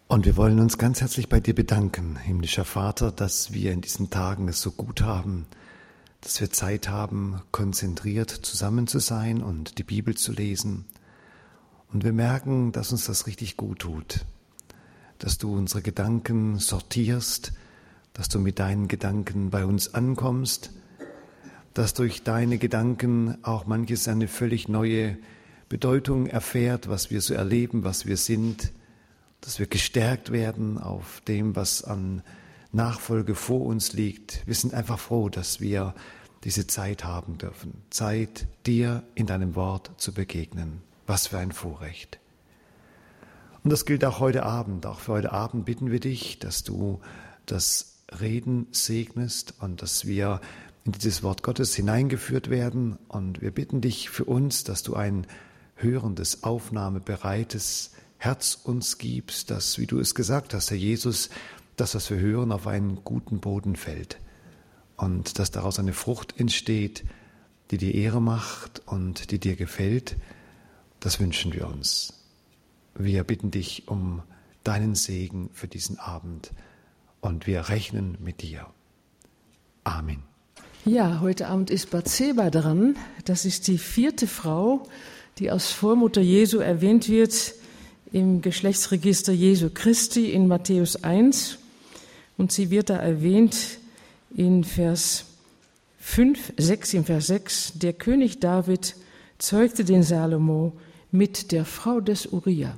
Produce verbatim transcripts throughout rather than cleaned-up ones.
Und wir wollen uns ganz herzlich bei dir bedanken, himmlischer Vater, dass wir in diesen Tagen es so gut haben, dass wir Zeit haben, konzentriert zusammen zu sein und die Bibel zu lesen. Und wir merken, dass uns das richtig gut tut, dass du unsere Gedanken sortierst, dass du mit deinen Gedanken bei uns ankommst, dass durch deine Gedanken auch manches eine völlig neue Bedeutung erfährt, was wir so erleben, was wir sind, dass wir gestärkt werden auf dem, was an Nachfolge vor uns liegt. Wir sind einfach froh, dass wir diese Zeit haben dürfen. Zeit, dir in deinem Wort zu begegnen. Was für ein Vorrecht. Und das gilt auch heute Abend. Auch für heute Abend bitten wir dich, dass du das Reden segnest und dass wir in dieses Wort Gottes hineingeführt werden. Und wir bitten dich für uns, dass du ein hörendes, aufnahmebereites Herz uns gibst, dass, wie du es gesagt hast, Herr Jesus, dass was wir hören auf einen guten Boden fällt und dass daraus eine Frucht entsteht, die dir Ehre macht und die dir gefällt. Das wünschen wir uns. Wir bitten dich um deinen Segen für diesen Abend und wir rechnen mit dir. Amen. Ja, heute Abend ist Bathseba dran. Das ist die vierte Frau, die als Vormutter Jesu erwähnt wird im Geschlechtsregister Jesu Christi in Matthäus eins. Und sie wird da erwähnt in Vers fünf, sechs, in Vers sechs. Der König David zeugte den Salomo mit der Frau des Uria.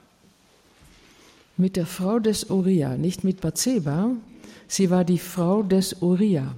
Mit der Frau des Uria, nicht mit Bathseba. Sie war die Frau des Uria.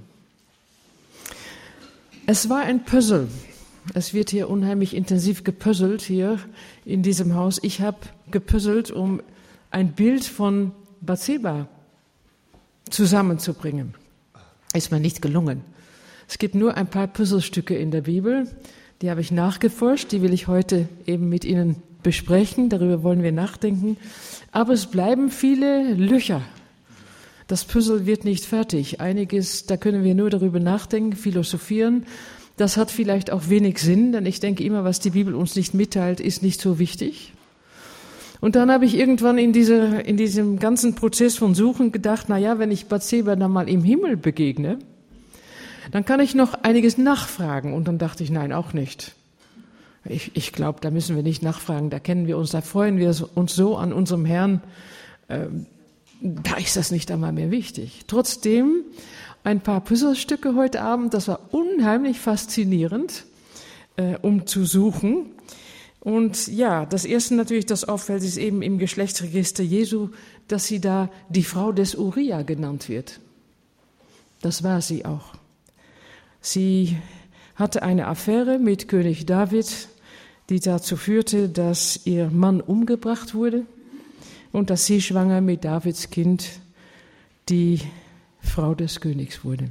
Es war ein Puzzle. Es wird hier unheimlich intensiv gepuzzelt hier in diesem Haus. Ich habe gepuzzelt, um ein Bild von Bathseba zusammenzubringen. Ist mir nicht gelungen. Es gibt nur ein paar Puzzlestücke in der Bibel, die habe ich nachgeforscht, die will ich heute eben mit Ihnen besprechen, darüber wollen wir nachdenken. Aber es bleiben viele Löcher. Das Puzzle wird nicht fertig. Einiges, da können wir nur darüber nachdenken, philosophieren. Das hat vielleicht auch wenig Sinn, denn ich denke immer, was die Bibel uns nicht mitteilt, ist nicht so wichtig. Und dann habe ich irgendwann in, diese, in diesem ganzen Prozess von Suchen gedacht, na ja, wenn ich Bathseba dann mal im Himmel begegne, dann kann ich noch einiges nachfragen. Und dann dachte ich, nein, auch nicht. Ich, ich glaube, da müssen wir nicht nachfragen, da kennen wir uns, da freuen wir uns so an unserem Herrn. Ähm, da ist das nicht einmal mehr wichtig. Trotzdem ein paar Puzzlestücke heute Abend, das war unheimlich faszinierend, äh, um zu suchen. Und ja, das erste natürlich, das auffällt, ist eben im Geschlechtsregister Jesu, dass sie da die Frau des Uria genannt wird. Das war sie auch. Sie hatte eine Affäre mit König David, die dazu führte, dass ihr Mann umgebracht wurde und dass sie schwanger mit Davids Kind die Frau des Königs wurde.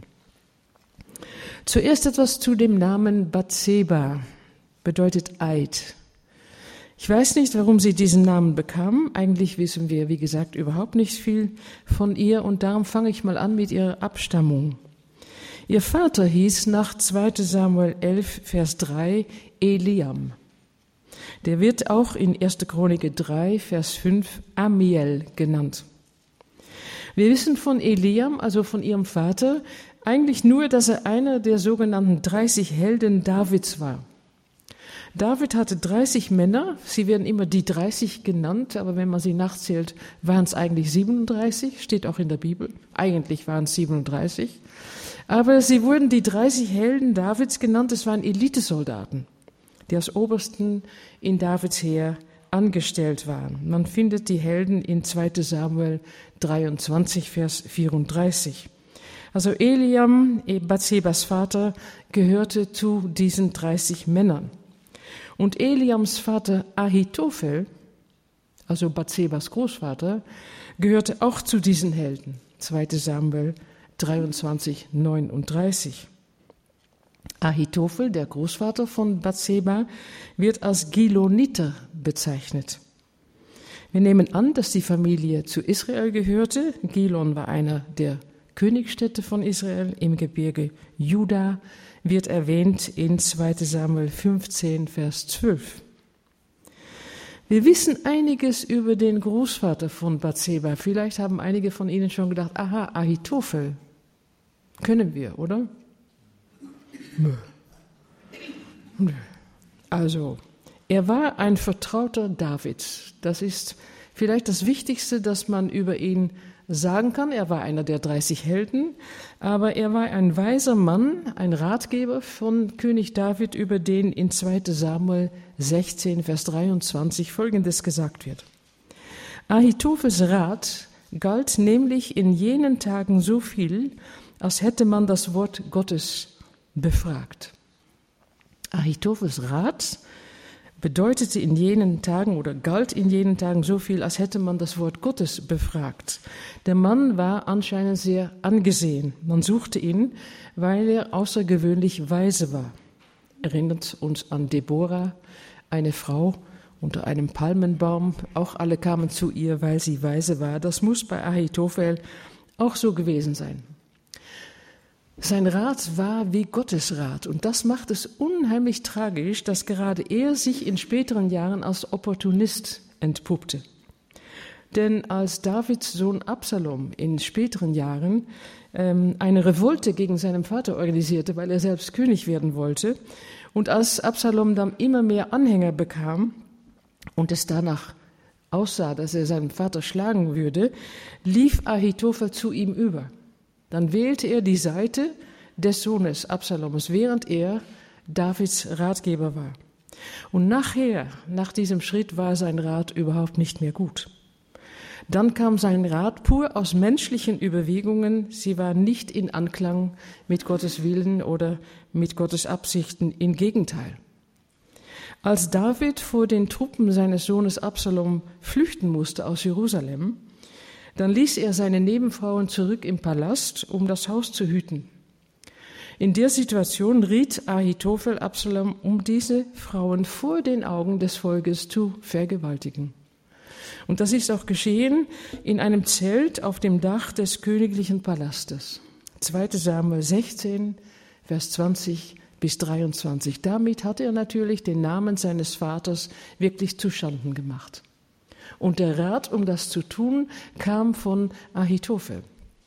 Zuerst etwas zu dem Namen Bathseba, bedeutet Eid. Ich weiß nicht, warum sie diesen Namen bekam. Eigentlich wissen wir, wie gesagt, überhaupt nicht viel von ihr und darum fange ich mal an mit ihrer Abstammung. Ihr Vater hieß nach zweiter Samuel elf, Vers drei, Eliam. Der wird auch in erster Chronik drei, Vers fünf, Amiel genannt. Wir wissen von Eliam, also von ihrem Vater, eigentlich nur, dass er einer der sogenannten dreißig Helden Davids war. David hatte dreißig Männer, sie werden immer die dreißig genannt, aber wenn man sie nachzählt, waren es eigentlich siebenunddreißig, steht auch in der Bibel. Eigentlich waren es siebenunddreißig. Aber sie wurden die dreißig Helden Davids genannt, es waren Elitesoldaten, die als Obersten in Davids Heer angestellt waren. Man findet die Helden in zweiter Samuel dreiundzwanzig, Vers vierunddreißig. Also Eliam, Bathsebas Vater, gehörte zu diesen dreißig Männern. Und Eliams Vater Ahitophel, also Bathsebas Großvater, gehörte auch zu diesen Helden. zweiter Samuel dreiundzwanzig, neununddreißig. Ahitophel, der Großvater von Bathseba, wird als Giloniter bezeichnet. Wir nehmen an, dass die Familie zu Israel gehörte. Gilon war einer der Königsstädte von Israel im Gebirge Juda, wird erwähnt in zweiter Samuel fünfzehn, Vers zwölf. Wir Wir wissen einiges über den Großvater von Bathseba. Vielleicht haben einige von Ihnen schon gedacht, aha, Ahitophel. Können wir, oder? Nö. Nö. Also, er war ein Vertrauter Davids. Das ist vielleicht das Wichtigste, das man über ihn sagen kann. Er war einer der dreißig Helden, aber er war ein weiser Mann, ein Ratgeber von König David, über den in zweiter Samuel sechzehn, Vers dreiundzwanzig Folgendes gesagt wird. Ahitophels Rat galt nämlich in jenen Tagen so viel, als hätte man das Wort Gottes befragt. Ahitophels Rat bedeutete in jenen Tagen oder galt in jenen Tagen so viel, als hätte man das Wort Gottes befragt. Der Mann war anscheinend sehr angesehen. Man suchte ihn, weil er außergewöhnlich weise war. Erinnert uns an Deborah, eine Frau unter einem Palmenbaum. Auch alle kamen zu ihr, weil sie weise war. Das muss bei Ahitophel auch so gewesen sein. Sein Rat war wie Gottes Rat, und das macht es unheimlich tragisch, dass gerade er sich in späteren Jahren als Opportunist entpuppte. Denn als Davids Sohn Absalom in späteren Jahren ähm, eine Revolte gegen seinen Vater organisierte, weil er selbst König werden wollte, und als Absalom dann immer mehr Anhänger bekam und es danach aussah, dass er seinen Vater schlagen würde, lief Ahitophel zu ihm über. Dann wählte er die Seite des Sohnes Absaloms, während er Davids Ratgeber war. Und nachher, nach diesem Schritt, war sein Rat überhaupt nicht mehr gut. Dann kam sein Rat pur aus menschlichen Überlegungen. Sie war nicht in Anklang mit Gottes Willen oder mit Gottes Absichten. Im Gegenteil. Als David vor den Truppen seines Sohnes Absalom flüchten musste aus Jerusalem, dann ließ er seine Nebenfrauen zurück im Palast, um das Haus zu hüten. In der Situation riet Ahitophel Absalom, um diese Frauen vor den Augen des Volkes zu vergewaltigen. Und das ist auch geschehen in einem Zelt auf dem Dach des königlichen Palastes. zweiter Samuel sechzehn, Vers zwanzig bis dreiundzwanzig. Damit hat er natürlich den Namen seines Vaters wirklich zuschanden gemacht. Und der Rat, um das zu tun, kam von Ahitophel.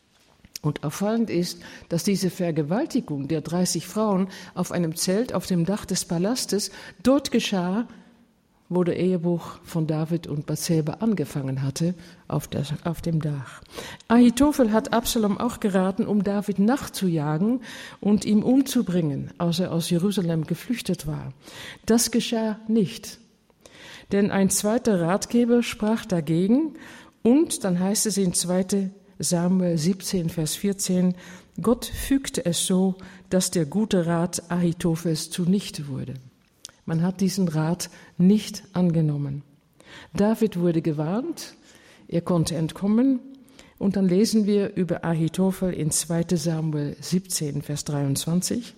Und auffallend ist, dass diese Vergewaltigung der dreißig Frauen auf einem Zelt auf dem Dach des Palastes dort geschah, wo der Ehebuch von David und Bathseba angefangen hatte, auf, das, auf dem Dach. Ahitophel hat Absalom auch geraten, um David nachzujagen und ihn umzubringen, als er aus Jerusalem geflüchtet war. Das geschah nicht. Denn ein zweiter Ratgeber sprach dagegen, und dann heißt es in zweiter Samuel siebzehn, Vers vierzehn, Gott fügte es so, dass der gute Rat Ahitophels zunichte wurde. Man hat diesen Rat nicht angenommen. David wurde gewarnt, er konnte entkommen, und dann lesen wir über Ahitophel in zweiter Samuel siebzehn, Vers dreiundzwanzig.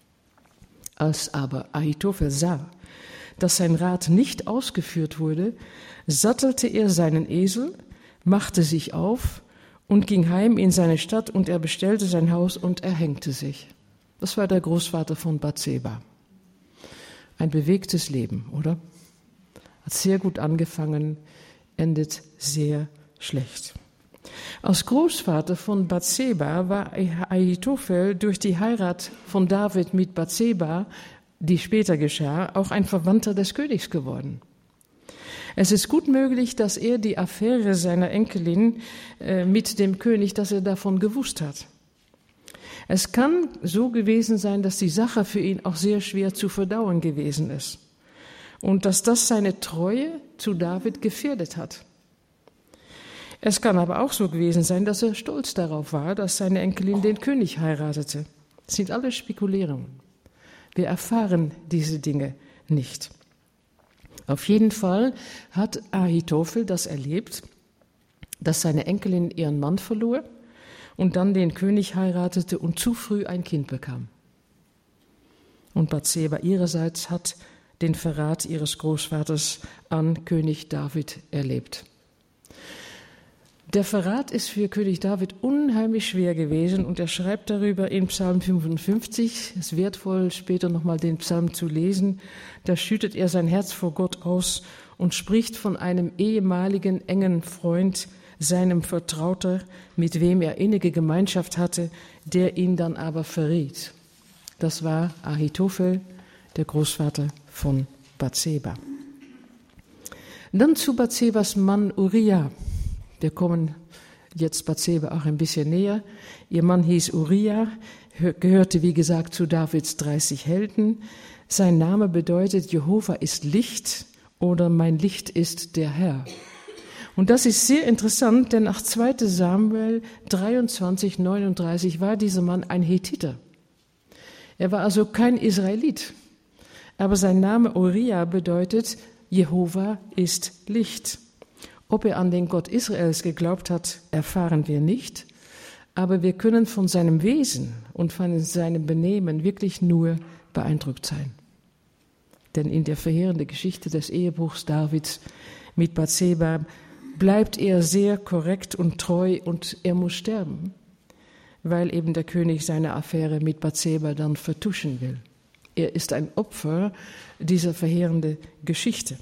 Als aber Ahitophel sah, dass sein Rat nicht ausgeführt wurde, sattelte er seinen Esel, machte sich auf und ging heim in seine Stadt, und er bestellte sein Haus und erhängte sich. Das war der Großvater von Bathseba. Ein bewegtes Leben, oder? Hat sehr gut angefangen, endet sehr schlecht. Als Großvater von Bathseba war Ahitophel durch die Heirat von David mit Bathseba, die später geschah, auch ein Verwandter des Königs geworden. Es ist gut möglich, dass er die Affäre seiner Enkelin äh, mit dem König, dass er davon gewusst hat. Es kann so gewesen sein, dass die Sache für ihn auch sehr schwer zu verdauen gewesen ist und dass das seine Treue zu David gefährdet hat. Es kann aber auch so gewesen sein, dass er stolz darauf war, dass seine Enkelin den König heiratete. Das sind alles Spekulierungen. Wir erfahren diese Dinge nicht. Auf jeden Fall hat Ahitophel das erlebt, dass seine Enkelin ihren Mann verlor und dann den König heiratete und zu früh ein Kind bekam. Und Bathseba ihrerseits hat den Verrat ihres Großvaters an König David erlebt. Der Verrat ist für König David unheimlich schwer gewesen, und er schreibt darüber in Psalm fünfundfünfzig. Es ist wertvoll, später nochmal den Psalm zu lesen. Da schüttet er sein Herz vor Gott aus und spricht von einem ehemaligen engen Freund, seinem Vertrauter, mit wem er innige Gemeinschaft hatte, der ihn dann aber verriet. Das war Ahitophel, der Großvater von Bathseba. Dann zu Bathsebas Mann Uria. Wir kommen jetzt Bathseba auch ein bisschen näher. Ihr Mann hieß Uria, gehörte wie gesagt zu Davids dreißig Helden. Sein Name bedeutet, Jehova ist Licht oder mein Licht ist der Herr. Und das ist sehr interessant, denn nach zweiter Samuel dreiundzwanzig, neununddreißig war dieser Mann ein Hethiter. Er war also kein Israelit, aber sein Name Uria bedeutet, Jehova ist Licht. Ob er an den Gott Israels geglaubt hat, erfahren wir nicht, aber wir können von seinem Wesen und von seinem Benehmen wirklich nur beeindruckt sein. Denn in der verheerenden Geschichte des Ehebruchs Davids mit Bathseba bleibt er sehr korrekt und treu und er muss sterben, weil eben der König seine Affäre mit Bathseba dann vertuschen will. Er ist ein Opfer dieser verheerenden Geschichte.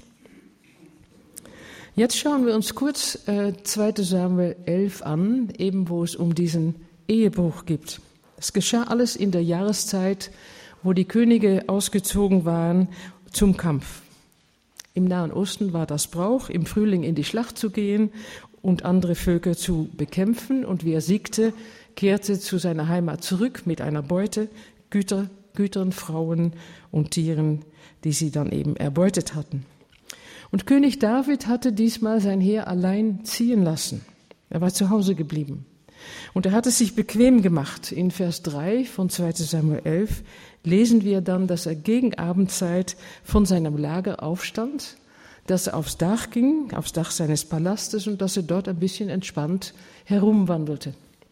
Jetzt schauen wir uns kurz äh, zweiter Samuel elf an, eben wo es um diesen Ehebruch geht. Es geschah alles in der Jahreszeit, wo die Könige ausgezogen waren zum Kampf. Im Nahen Osten war das Brauch, im Frühling in die Schlacht zu gehen und andere Völker zu bekämpfen. Und wer siegte, kehrte zu seiner Heimat zurück mit einer Beute, Güter, Gütern, Frauen und Tieren, die sie dann eben erbeutet hatten. Und König David hatte diesmal sein Heer allein ziehen lassen. Er war zu Hause geblieben. Und er hat es sich bequem gemacht. In Vers drei von zweiter Samuel elf lesen wir dann, dass er gegen Abendzeit von seinem Lager aufstand, dass er aufs Dach ging, aufs Dach seines Palastes und dass er dort ein bisschen entspannt herumwandelte.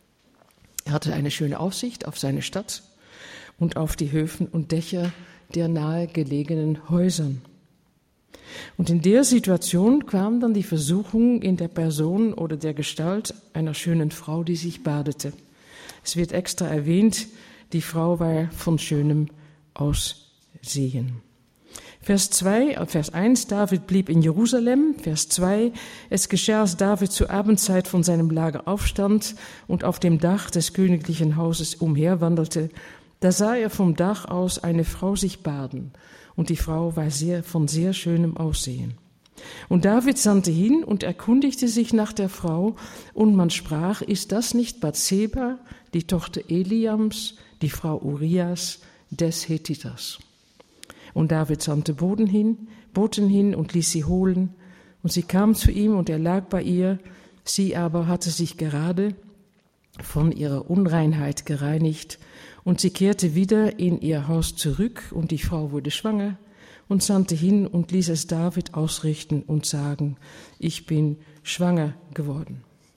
Er hatte eine schöne Aussicht auf seine Stadt und auf die Höfen und Dächer der nahe gelegenen Häusern. Und in der Situation kam dann die Versuchung in der Person oder der Gestalt einer schönen Frau, die sich badete. Es wird extra erwähnt, die Frau war von schönem Aussehen. Vers zwei, Vers eins, David blieb in Jerusalem. Vers zwei, es geschah, als David zur Abendzeit von seinem Lager aufstand und auf dem Dach des königlichen Hauses umherwandelte. Da sah er vom Dach aus eine Frau sich baden. Und die Frau war sehr, von sehr schönem Aussehen. Und David sandte hin und erkundigte sich nach der Frau, und man sprach, ist das nicht Bathseba, die Tochter Eliams, die Frau Urias, des Hethiters? Und David sandte Boten hin, Boten hin und ließ sie holen, und sie kam zu ihm, und er lag bei ihr, sie aber hatte sich gerade von ihrer Unreinheit gereinigt, und sie kehrte wieder in ihr Haus zurück, und die Frau wurde schwanger und sandte hin und ließ es David ausrichten und sagen, ich bin schwanger geworden.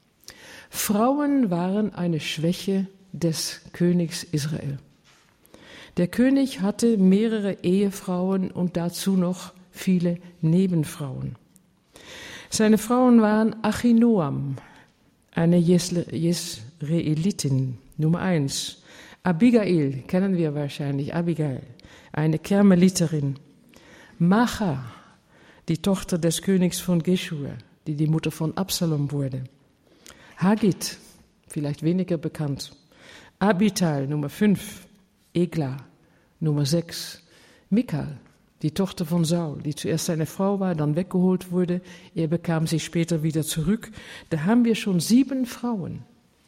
Frauen waren eine Schwäche des Königs Israel. Der König hatte mehrere Ehefrauen und dazu noch viele Nebenfrauen. Seine Frauen waren Achinoam, eine Jesreelitin, Nummer eins. Abigail, kennen wir wahrscheinlich, Abigail, eine Karmeliterin. Macha, die Tochter des Königs von Geschur, die die Mutter von Absalom wurde. Hagit, vielleicht weniger bekannt. Abital, Nummer fünf. Egla, Nummer sechs. Michal, die Tochter von Saul, die zuerst seine Frau war, dann weggeholt wurde. Er bekam sie später wieder zurück. Da haben wir schon sieben Frauen.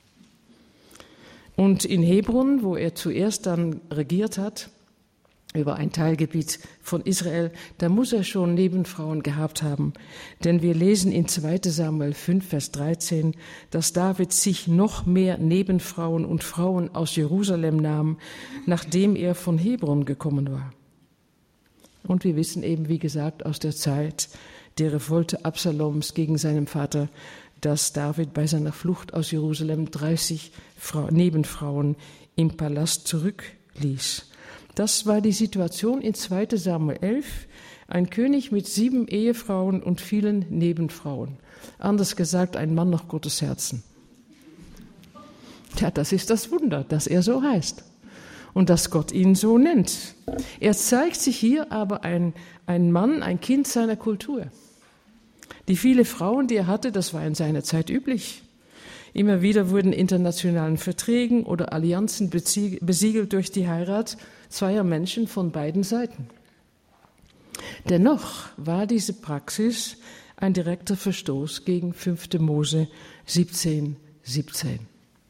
Und in Hebron, wo er zuerst dann regiert hat, über ein Teilgebiet von Israel, da muss er schon Nebenfrauen gehabt haben. Denn wir lesen in zweiter Samuel fünf, Vers dreizehn, dass David sich noch mehr Nebenfrauen und Frauen aus Jerusalem nahm, nachdem er von Hebron gekommen war. Und wir wissen eben, wie gesagt, aus der Zeit der Revolte Absaloms gegen seinen Vater, dass David bei seiner Flucht aus Jerusalem dreißig Frau, Nebenfrauen im Palast zurückließ. Das war die Situation in zweiter Samuel elf, ein König mit sieben Ehefrauen und vielen Nebenfrauen. Anders gesagt, ein Mann nach Gottes Herzen. Ja, das ist das Wunder, dass er so heißt und dass Gott ihn so nennt. Er zeigt sich hier aber ein, ein Mann, ein Kind seiner Kultur. Die viele Frauen, die er hatte, das war in seiner Zeit üblich. Immer wieder wurden internationalen Verträgen oder Allianzen besiegelt durch die Heirat zweier Menschen von beiden Seiten. Dennoch war diese Praxis ein direkter Verstoß gegen fünfte Mose siebzehn, siebzehn.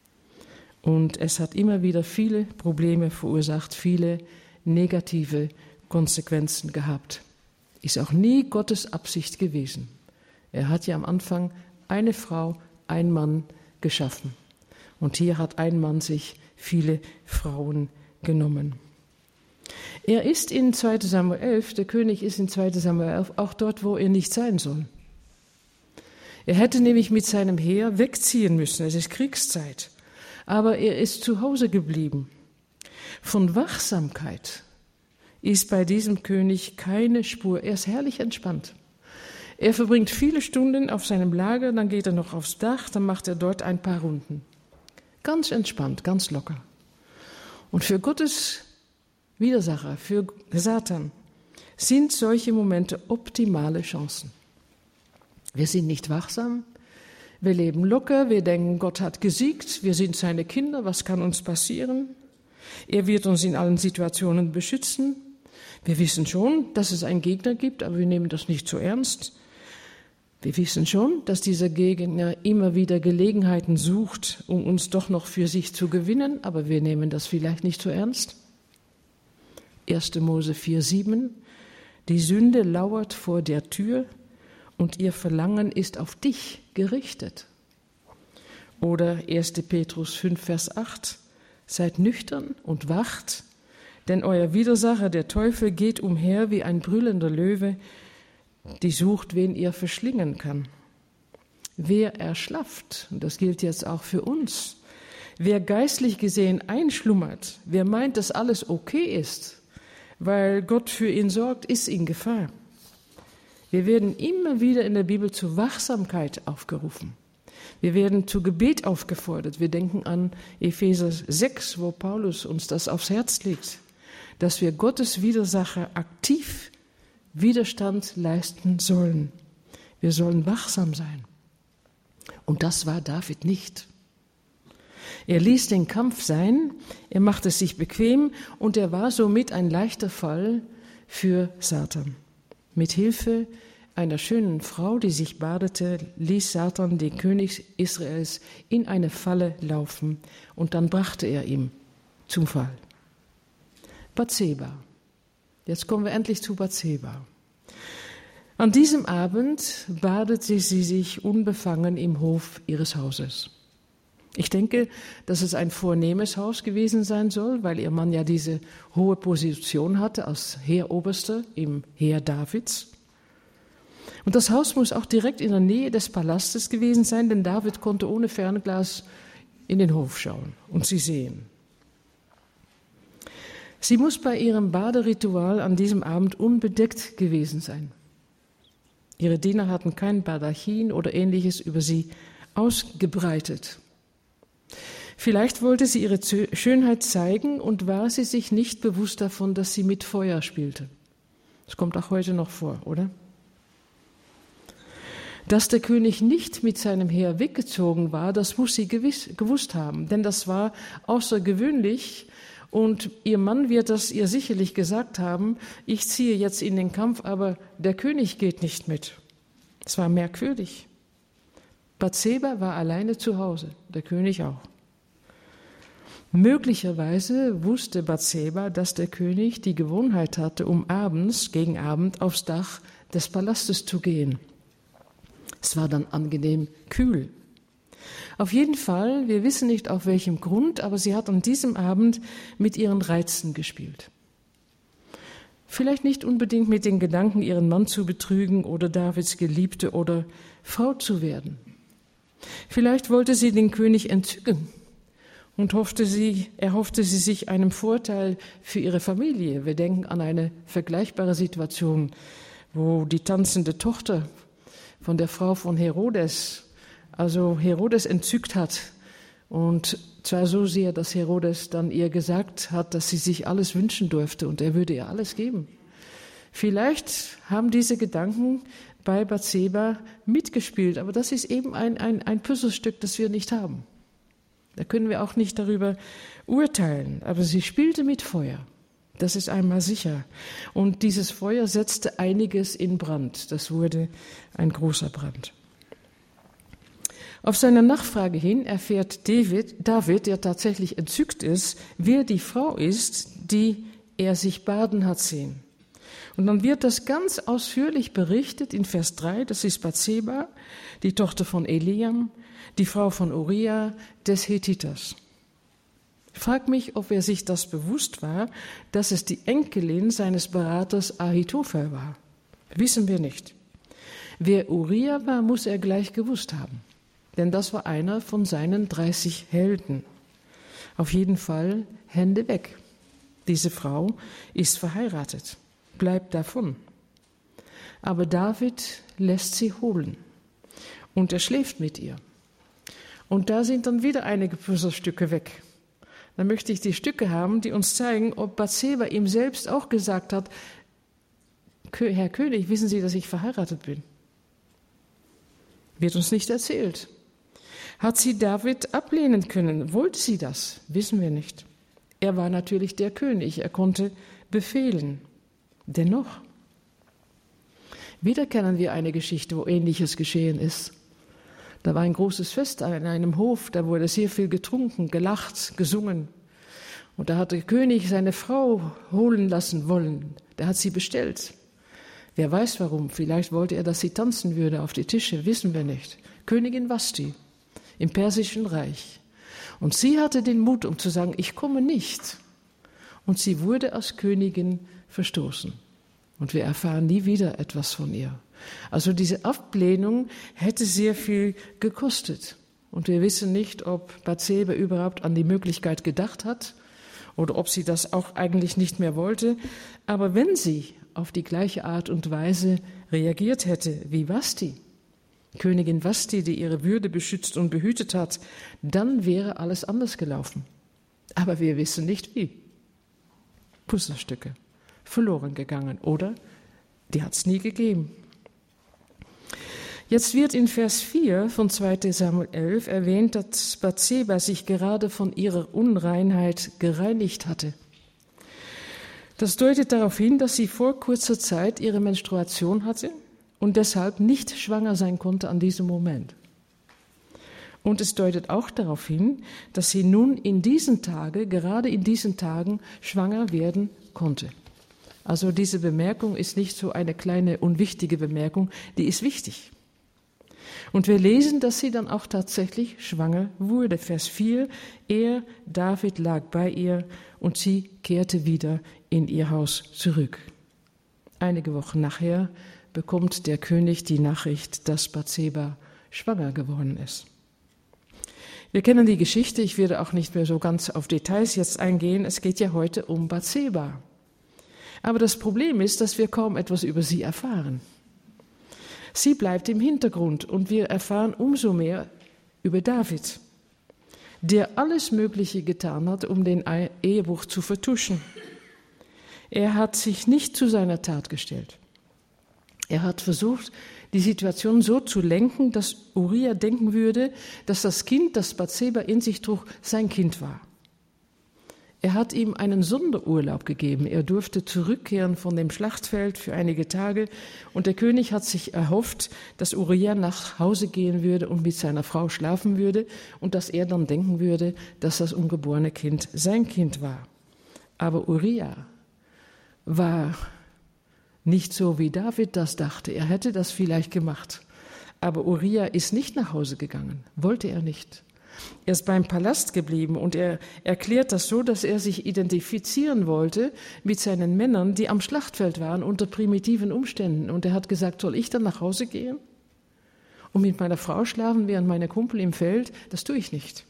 Und es hat immer wieder viele Probleme verursacht, viele negative Konsequenzen gehabt. Ist auch nie Gottes Absicht gewesen. Er hat ja am Anfang eine Frau, ein Mann geschaffen. Und hier hat ein Mann sich viele Frauen genommen. Er ist in zweiter Samuel elf, der König ist in zweiter Samuel elf auch dort, wo er nicht sein soll. Er hätte nämlich mit seinem Heer wegziehen müssen, es ist Kriegszeit. Aber er ist zu Hause geblieben. Von Wachsamkeit ist bei diesem König keine Spur. Er ist herrlich entspannt. Er verbringt viele Stunden auf seinem Lager, dann geht er noch aufs Dach, dann macht er dort ein paar Runden. Ganz entspannt, ganz locker. Und für Gottes Widersacher, für Satan, sind solche Momente optimale Chancen. Wir sind nicht wachsam, wir leben locker, wir denken, Gott hat gesiegt, wir sind seine Kinder, was kann uns passieren? Er wird uns in allen Situationen beschützen. Wir wissen schon, dass es einen Gegner gibt, aber wir nehmen das nicht so ernst. Wir wissen schon, dass dieser Gegner immer wieder Gelegenheiten sucht, um uns doch noch für sich zu gewinnen, aber wir nehmen das vielleicht nicht so ernst. erster Mose vier, sieben. Die Sünde lauert vor der Tür und ihr Verlangen ist auf dich gerichtet. Oder erster Petrus fünf, Vers acht. Seid nüchtern und wacht, denn euer Widersacher, der Teufel, geht umher wie ein brüllender Löwe, die sucht, wen ihr verschlingen kann. Wer erschlafft, und das gilt jetzt auch für uns, wer geistlich gesehen einschlummert, wer meint, dass alles okay ist, weil Gott für ihn sorgt, ist in Gefahr. Wir werden immer wieder in der Bibel zur Wachsamkeit aufgerufen. Wir werden zu Gebet aufgefordert. Wir denken an Epheser sechs, wo Paulus uns das aufs Herz legt, dass wir Gottes Widersacher aktiv Widerstand leisten sollen. Wir sollen wachsam sein. Und das war David nicht. Er ließ den Kampf sein, er machte es sich bequem und er war somit ein leichter Fall für Satan. Mit Hilfe einer schönen Frau, die sich badete, ließ Satan den König Israels in eine Falle laufen und dann brachte er ihm zum Fall. Bathseba. Jetzt kommen wir endlich zu Bathseba. An diesem Abend badete sie sich unbefangen im Hof ihres Hauses. Ich denke, dass es ein vornehmes Haus gewesen sein soll, weil ihr Mann ja diese hohe Position hatte als Heeroberster im Heer Davids. Und das Haus muss auch direkt in der Nähe des Palastes gewesen sein, denn David konnte ohne Fernglas in den Hof schauen und sie sehen. Sie muss bei ihrem Baderitual an diesem Abend unbedeckt gewesen sein. Ihre Diener hatten kein Baldachin oder Ähnliches über sie ausgebreitet. Vielleicht wollte sie ihre Schönheit zeigen und war sie sich nicht bewusst davon, dass sie mit Feuer spielte. Das kommt auch heute noch vor, oder? Dass der König nicht mit seinem Heer weggezogen war, das muss sie gewiss, gewusst haben, denn das war außergewöhnlich und ihr Mann wird das ihr sicherlich gesagt haben, ich ziehe jetzt in den Kampf, aber der König geht nicht mit. Es war merkwürdig. Bathseba war alleine zu Hause, der König auch. Möglicherweise wusste Bathseba, dass der König die Gewohnheit hatte, um abends, gegen Abend, aufs Dach des Palastes zu gehen. Es war dann angenehm kühl. Auf jeden Fall, wir wissen nicht auf welchem Grund, aber sie hat an diesem Abend mit ihren Reizen gespielt. Vielleicht nicht unbedingt mit den Gedanken, ihren Mann zu betrügen oder Davids Geliebte oder Frau zu werden. Vielleicht wollte sie den König entzücken und hoffte sie, erhoffte sie sich einen Vorteil für ihre Familie. Wir denken an eine vergleichbare Situation, wo die tanzende Tochter von der Frau von Herodes, also Herodes entzückt hat. Und zwar so sehr, dass Herodes dann ihr gesagt hat, dass sie sich alles wünschen durfte und er würde ihr alles geben. Vielleicht haben diese Gedanken bei Bathseba mitgespielt. Aber das ist eben ein, ein, ein Puzzlestück, das wir nicht haben. Da können wir auch nicht darüber urteilen. Aber sie spielte mit Feuer. Das ist einmal sicher. Und dieses Feuer setzte einiges in Brand. Das wurde ein großer Brand. Auf seine Nachfrage hin erfährt David, David, der tatsächlich entzückt ist, wer die Frau ist, die er sich baden hat sehen. Und dann wird das ganz ausführlich berichtet in Vers drei, das ist Bathseba, die Tochter von Eliam, die Frau von Uriah, des Hethiters. Ich frage mich, ob er sich das bewusst war, dass es die Enkelin seines Beraters Ahitophel war. Wissen wir nicht. Wer Uriah war, muss er gleich gewusst haben. Denn das war einer von seinen dreißig Helden. Auf jeden Fall Hände weg. Diese Frau ist verheiratet. Bleibt davon. Aber David lässt sie holen. Und er schläft mit ihr. Und da sind dann wieder einige Puzzlestücke weg. Dann möchte ich die Stücke haben, die uns zeigen, ob Bathseba ihm selbst auch gesagt hat, Herr König, wissen Sie, dass ich verheiratet bin? Wird uns nicht erzählt. Hat sie David ablehnen können? Wollte sie das? Wissen wir nicht. Er war natürlich der König, er konnte befehlen. Dennoch, wieder kennen wir eine Geschichte, wo Ähnliches geschehen ist. Da war ein großes Fest an einem Hof, da wurde sehr viel getrunken, gelacht, gesungen. Und da hat der König seine Frau holen lassen wollen. Der hat sie bestellt. Wer weiß warum, vielleicht wollte er, dass sie tanzen würde auf die Tische, wissen wir nicht. Königin Vashti im Persischen Reich. Und sie hatte den Mut, um zu sagen, ich komme nicht. Und sie wurde als Königin verstoßen. Und wir erfahren nie wieder etwas von ihr. Also diese Ablehnung hätte sehr viel gekostet. Und wir wissen nicht, ob Bathseba überhaupt an die Möglichkeit gedacht hat oder ob sie das auch eigentlich nicht mehr wollte. Aber wenn sie auf die gleiche Art und Weise reagiert hätte wie Vashti, Königin Vashti, die ihre Würde beschützt und behütet hat, dann wäre alles anders gelaufen. Aber wir wissen nicht wie. Puzzlestücke, verloren gegangen, oder? Die hat es nie gegeben. Jetzt wird in Vers vier von zweiter Samuel elf erwähnt, dass Bathseba sich gerade von ihrer Unreinheit gereinigt hatte. Das deutet darauf hin, dass sie vor kurzer Zeit ihre Menstruation hatte und deshalb nicht schwanger sein konnte an diesem Moment. Und es deutet auch darauf hin, dass sie nun in diesen Tagen, gerade in diesen Tagen, schwanger werden konnte. Also diese Bemerkung ist nicht so eine kleine unwichtige Bemerkung, die ist wichtig. Und wir lesen, dass sie dann auch tatsächlich schwanger wurde. Vers vier, er, David, lag bei ihr und sie kehrte wieder in ihr Haus zurück. Einige Wochen nachher bekommt der König die Nachricht, dass Bathseba schwanger geworden ist. Wir kennen die Geschichte, ich werde auch nicht mehr so ganz auf Details jetzt eingehen, es geht ja heute um Bathseba. Aber das Problem ist, dass wir kaum etwas über sie erfahren. Sie bleibt im Hintergrund und wir erfahren umso mehr über David, der alles Mögliche getan hat, um den Ehebruch zu vertuschen. Er hat sich nicht zu seiner Tat gestellt. Er hat versucht, die Situation so zu lenken, dass Uriah denken würde, dass das Kind, das Bathseba in sich trug, sein Kind war. Er hat ihm einen Sonderurlaub gegeben. Er durfte zurückkehren von dem Schlachtfeld für einige Tage. Und der König hat sich erhofft, dass Uriah nach Hause gehen würde und mit seiner Frau schlafen würde und dass er dann denken würde, dass das ungeborene Kind sein Kind war. Aber Uriah war nicht so, wie David das dachte. Er hätte das vielleicht gemacht. Aber Uriah ist nicht nach Hause gegangen. Wollte er nicht. Er ist beim Palast geblieben und er erklärt das so, dass er sich identifizieren wollte mit seinen Männern, die am Schlachtfeld waren unter primitiven Umständen. Und er hat gesagt, soll ich dann nach Hause gehen und mit meiner Frau schlafen, während meine Kumpel im Feld? Das tue ich nicht.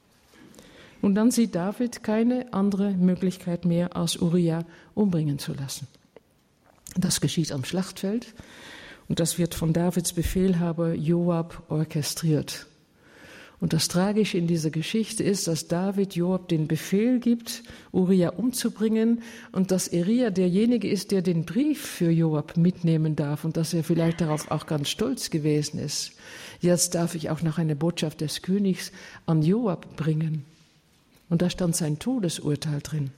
Und dann sieht David keine andere Möglichkeit mehr, als Uriah umbringen zu lassen. Das geschieht am Schlachtfeld und das wird von Davids Befehlhaber Joab orchestriert. Und das Tragische in dieser Geschichte ist, dass David Joab den Befehl gibt, Uria umzubringen und dass Uria derjenige ist, der den Brief für Joab mitnehmen darf und dass er vielleicht darauf auch ganz stolz gewesen ist. Jetzt darf ich auch noch eine Botschaft des Königs an Joab bringen. Und da stand sein Todesurteil drin.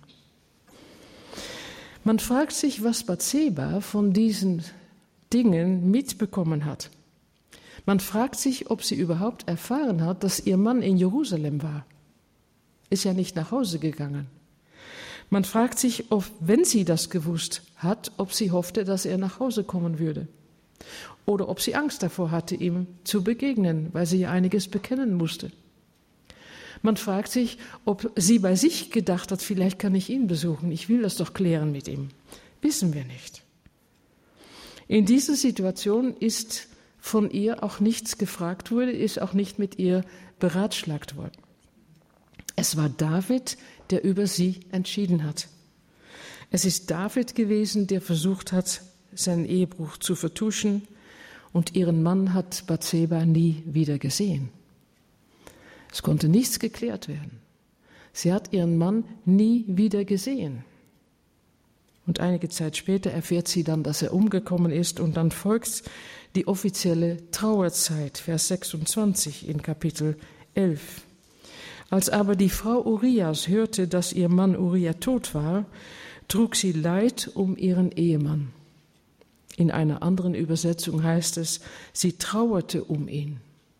Man fragt sich, was Bathseba von diesen Dingen mitbekommen hat. Man fragt sich, ob sie überhaupt erfahren hat, dass ihr Mann in Jerusalem war. Ist ja nicht nach Hause gegangen. Man fragt sich, ob, wenn sie das gewusst hat, ob sie hoffte, dass er nach Hause kommen würde. Oder ob sie Angst davor hatte, ihm zu begegnen, weil sie ja einiges bekennen musste. Man fragt sich, ob sie bei sich gedacht hat, vielleicht kann ich ihn besuchen, ich will das doch klären mit ihm. Wissen wir nicht. In dieser Situation ist von ihr auch nichts gefragt wurde, ist auch nicht mit ihr beratschlagt worden. Es war David, der über sie entschieden hat. Es ist David gewesen, der versucht hat, seinen Ehebruch zu vertuschen, und ihren Mann hat Bathseba nie wieder gesehen. Es konnte nichts geklärt werden. Sie hat ihren Mann nie wieder gesehen. Und einige Zeit später erfährt sie dann, dass er umgekommen ist, und dann folgt die offizielle Trauerzeit, Vers sechsundzwanzig in Kapitel elf. Als aber die Frau Urias hörte, dass ihr Mann Uria tot war, trug sie Leid um ihren Ehemann. In einer anderen Übersetzung heißt es, sie trauerte um ihn.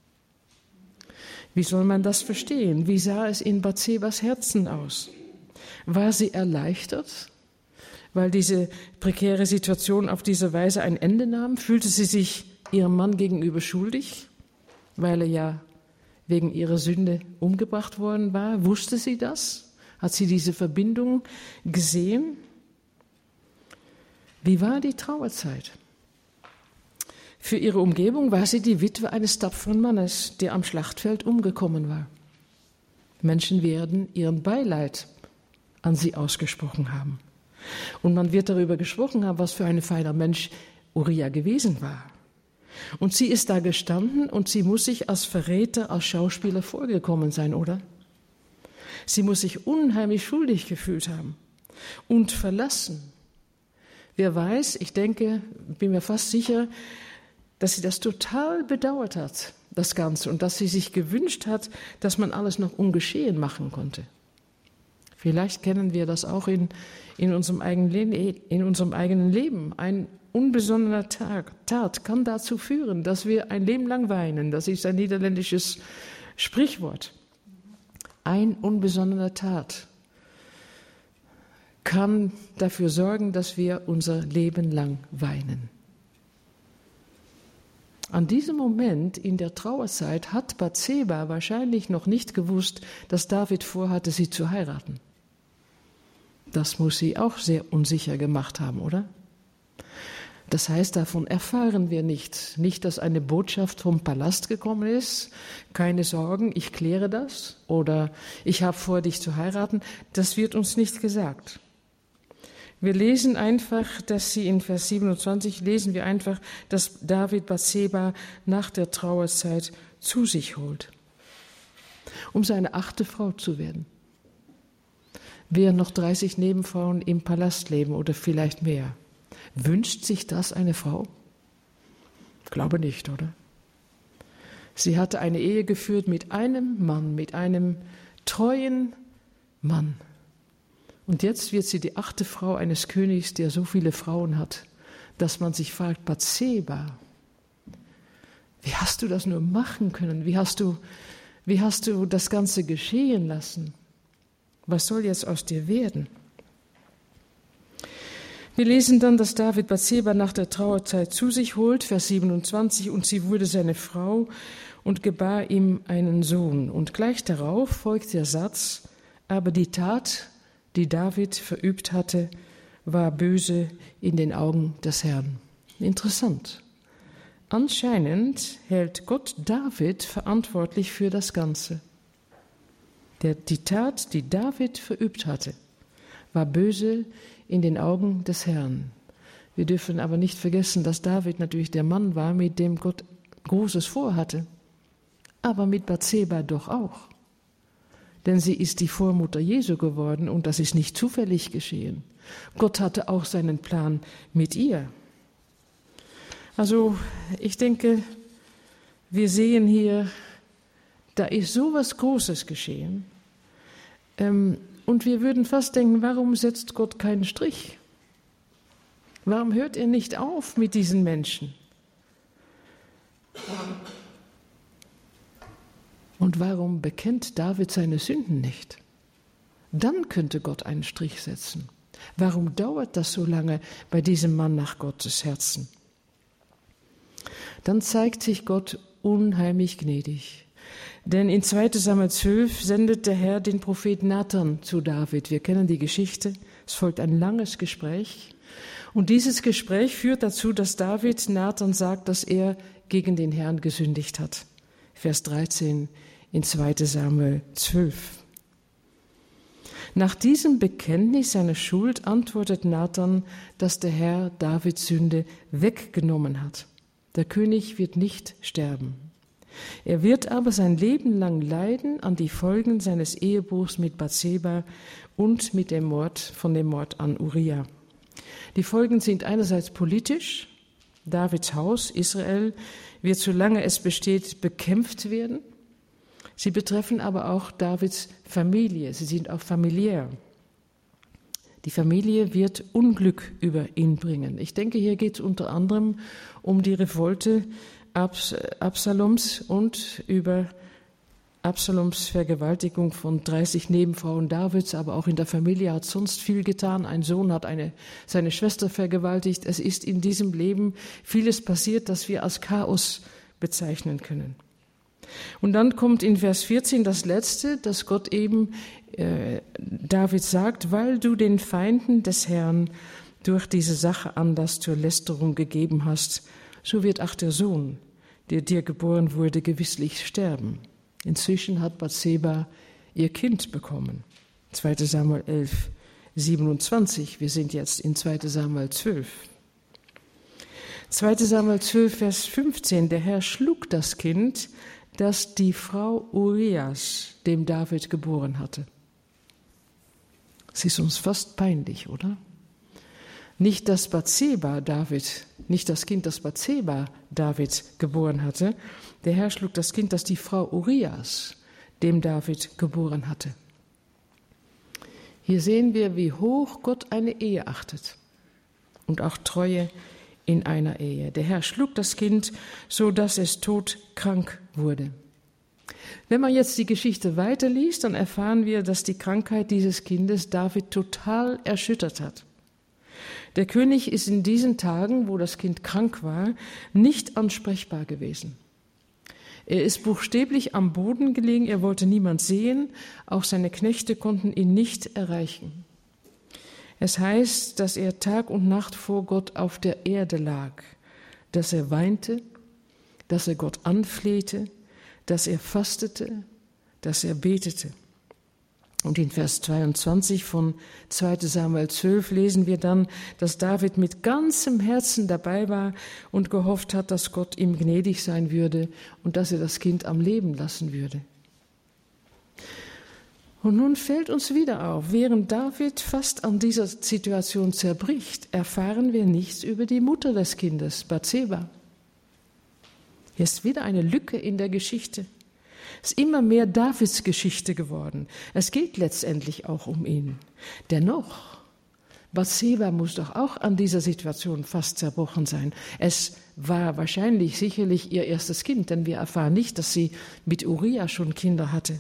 Wie soll man das verstehen? Wie sah es in Bathsebas Herzen aus? War sie erleichtert, weil diese prekäre Situation auf diese Weise ein Ende nahm? Fühlte sie sich ihrem Mann gegenüber schuldig, weil er ja wegen ihrer Sünde umgebracht worden war? Wusste sie das? Hat sie diese Verbindung gesehen? Wie war die Trauerzeit? Für ihre Umgebung war sie die Witwe eines tapferen Mannes, der am Schlachtfeld umgekommen war. Menschen werden ihren Beileid an sie ausgesprochen haben. Und man wird darüber gesprochen haben, was für ein feiner Mensch Uria gewesen war. Und sie ist da gestanden und sie muss sich als Verräter, als Schauspieler vorgekommen sein, oder? Sie muss sich unheimlich schuldig gefühlt haben und verlassen. Wer weiß, ich denke, bin mir fast sicher, dass sie das total bedauert hat, das Ganze, und dass sie sich gewünscht hat, dass man alles noch ungeschehen machen konnte. Vielleicht kennen wir das auch in, in, unserem, eigenen, in unserem eigenen Leben. Ein unbesonnener Tag, Tat kann dazu führen, dass wir ein Leben lang weinen. Das ist ein niederländisches Sprichwort. Ein unbesonnener Tat kann dafür sorgen, dass wir unser Leben lang weinen. An diesem Moment in der Trauerzeit hat Bathseba wahrscheinlich noch nicht gewusst, dass David vorhatte, sie zu heiraten. Das muss sie auch sehr unsicher gemacht haben, oder? Das heißt, davon erfahren wir nichts. Nicht, dass eine Botschaft vom Palast gekommen ist. Keine Sorgen, ich kläre das. Oder ich habe vor, dich zu heiraten. Das wird uns nicht gesagt. Wir lesen einfach, dass sie in Vers siebenundzwanzig lesen wir einfach, dass David Bathseba nach der Trauerzeit zu sich holt, um seine achte Frau zu werden. Während noch dreißig Nebenfrauen im Palast leben oder vielleicht mehr. Wünscht sich das eine Frau? Ich glaube nicht, oder? Sie hatte eine Ehe geführt mit einem Mann, mit einem treuen Mann. Und jetzt wird sie die achte Frau eines Königs, der so viele Frauen hat, dass man sich fragt, Bathseba, wie hast du das nur machen können? Wie hast du, wie hast du das Ganze geschehen lassen? Was soll jetzt aus dir werden? Wir lesen dann, dass David Bathseba nach der Trauerzeit zu sich holt, Vers siebenundzwanzig, und sie wurde seine Frau und gebar ihm einen Sohn. Und gleich darauf folgt der Satz, aber die Tat, die David verübt hatte, war böse in den Augen des Herrn. Interessant. Anscheinend hält Gott David verantwortlich für das Ganze. Der, die Tat, die David verübt hatte, war böse in den Augen des Herrn. Wir dürfen aber nicht vergessen, dass David natürlich der Mann war, mit dem Gott Großes vorhatte. aber mit Bathseba doch auch. Denn sie ist die Vormutter Jesu geworden und das ist nicht zufällig geschehen. Gott hatte auch seinen Plan mit ihr. Also ich denke, wir sehen hier, da ist so was Großes geschehen. Ähm, und wir würden fast denken, warum setzt Gott keinen Strich? Warum hört er nicht auf mit diesen Menschen? Und warum bekennt David seine Sünden nicht? Dann könnte Gott einen Strich setzen. Warum dauert das so lange bei diesem Mann nach Gottes Herzen? Dann zeigt sich Gott unheimlich gnädig. Denn in zweiter Samuel zwölf sendet der Herr den Propheten Nathan zu David. Wir kennen die Geschichte. Es folgt ein langes Gespräch. Und dieses Gespräch führt dazu, dass David Nathan sagt, dass er gegen den Herrn gesündigt hat. Vers dreizehn in zweiter Samuel zwölf. Nach diesem Bekenntnis seiner Schuld antwortet Nathan, dass der Herr Davids Sünde weggenommen hat. Der König wird nicht sterben. Er wird aber sein Leben lang leiden an die Folgen seines Ehebruchs mit Bathseba und mit dem Mord von dem Mord an Uria. Die Folgen sind einerseits politisch. Davids Haus, Israel, wird, solange es besteht, bekämpft werden. Sie betreffen aber auch Davids Familie. Sie sind auch familiär. Die Familie wird Unglück über ihn bringen. Ich denke, hier geht es unter anderem um die Revolte Abs- Absaloms und über Absaloms Vergewaltigung von dreißig Nebenfrauen Davids, aber auch in der Familie hat sonst viel getan. Ein Sohn hat eine, seine Schwester vergewaltigt. Es ist in diesem Leben vieles passiert, das wir als Chaos bezeichnen können. Und dann kommt in Vers vierzehn das Letzte, dass Gott eben äh, David sagt, weil du den Feinden des Herrn durch diese Sache Anlass zur Lästerung gegeben hast, so wird auch der Sohn, der dir geboren wurde, gewisslich sterben. Inzwischen hat Bathseba ihr Kind bekommen. zweiter Samuel elf, siebenundzwanzig. Wir sind jetzt in zweiter Samuel zwölf. zweiter Samuel zwölf, Vers fünfzehn. Der Herr schlug das Kind, das die Frau Urias dem David geboren hatte. Es ist uns fast peinlich, oder? Nicht das Bathseba David, nicht das Kind, das Bathseba David geboren hatte. Der Herr schlug das Kind, das die Frau Urias dem David geboren hatte. Hier sehen wir, wie hoch Gott eine Ehe achtet und auch Treue in einer Ehe. Der Herr schlug das Kind, so dass es todkrank wurde. Wenn man jetzt die Geschichte weiterliest, dann erfahren wir, dass die Krankheit dieses Kindes David total erschüttert hat. Der König ist in diesen Tagen, wo das Kind krank war, nicht ansprechbar gewesen. Er ist buchstäblich am Boden gelegen, er wollte niemand sehen, auch seine Knechte konnten ihn nicht erreichen. Es heißt, dass er Tag und Nacht vor Gott auf der Erde lag, dass er weinte, dass er Gott anflehte, dass er fastete, dass er betete. Und in Vers zweiundzwanzig von zweiter Samuel zwölf lesen wir dann, dass David mit ganzem Herzen dabei war und gehofft hat, dass Gott ihm gnädig sein würde und dass er das Kind am Leben lassen würde. Und nun fällt uns wieder auf, während David fast an dieser Situation zerbricht, erfahren wir nichts über die Mutter des Kindes, Bathseba. Hier ist wieder eine Lücke in der Geschichte. Es ist immer mehr Davids Geschichte geworden. Es geht letztendlich auch um ihn. Dennoch, Bathseba muss doch auch an dieser Situation fast zerbrochen sein. Es war wahrscheinlich sicherlich ihr erstes Kind, denn wir erfahren nicht, dass sie mit Uria schon Kinder hatte.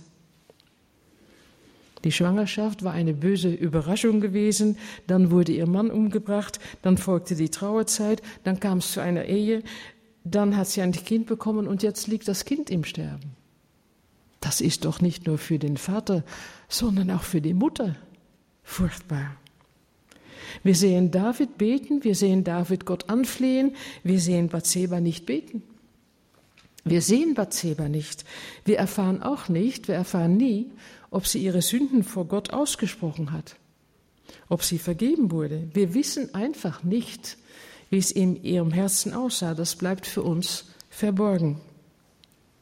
Die Schwangerschaft war eine böse Überraschung gewesen, dann wurde ihr Mann umgebracht, dann folgte die Trauerzeit, dann kam es zu einer Ehe, dann hat sie ein Kind bekommen und jetzt liegt das Kind im Sterben. Das ist doch nicht nur für den Vater, sondern auch für die Mutter furchtbar. Wir sehen David beten, wir sehen David Gott anflehen, wir sehen Bathseba nicht beten. Wir sehen Bathseba nicht. Wir erfahren auch nicht, wir erfahren nie, ob sie ihre Sünden vor Gott ausgesprochen hat, ob sie vergeben wurde. Wir wissen einfach nicht, wie es in ihrem Herzen aussah. Das bleibt für uns verborgen.